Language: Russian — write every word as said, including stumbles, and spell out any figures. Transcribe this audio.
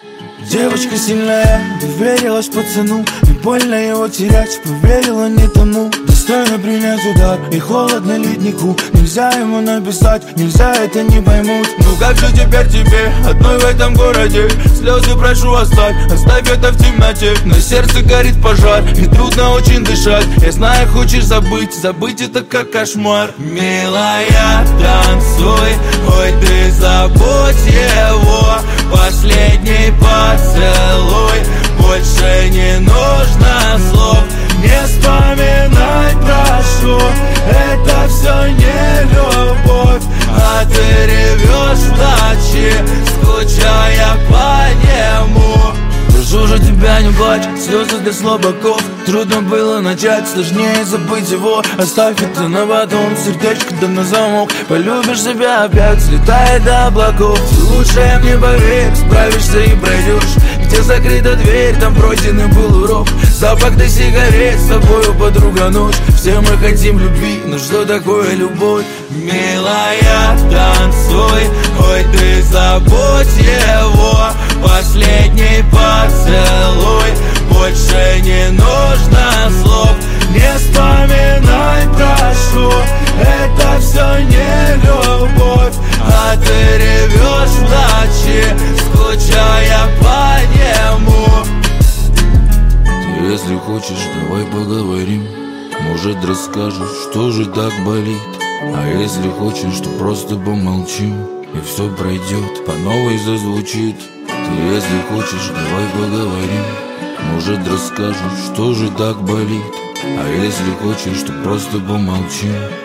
Девочка сильная, доверилась пацану. Не больно его терять, поверила не тому. Достойно принять удар и холодно леднику. Нельзя ему написать, нельзя, это не поймут. Ну как же теперь тебе, одной в этом городе? Слезы прошу оставь, оставь это в темноте. На сердце горит пожар, и трудно очень дышать. Я знаю, хочешь забыть, забыть это как кошмар. Милая, танцуй, ой, ты забудь его. Последний поцелуй, больше не нужно слов. Не вспоминай, прошу, это все не любовь. А ты ревешь в ночи, скучая по нему. Прошу же тебя, не плачь, слезы для слабаков. Трудно было начать, сложнее забыть его. Оставь это на потом, сердечко да на замок. Полюбишь себя опять, слетает до облаков. Ты лучше мне поверь, справишься и пройдешь. Где закрыта дверь, там пройденный был урок. Запах до сигарет, с тобою, подруга, ночь. Все мы хотим любви, но что такое любовь? Милая, танцуй, ой, ты забудь его. Последний поцелуй, больше не нужно слов. Не вспоминай, прошу, это все не любовь. А ты ревешь в ночи, скучая по нему. Ты, если хочешь, давай поговорим. Может, расскажешь, что же так болит. А если хочешь, то просто помолчим, и все пройдет, по новой зазвучит. Ты, если хочешь, давай поговорим. Может, расскажешь, что же так болит. А если хочешь, то просто помолчим,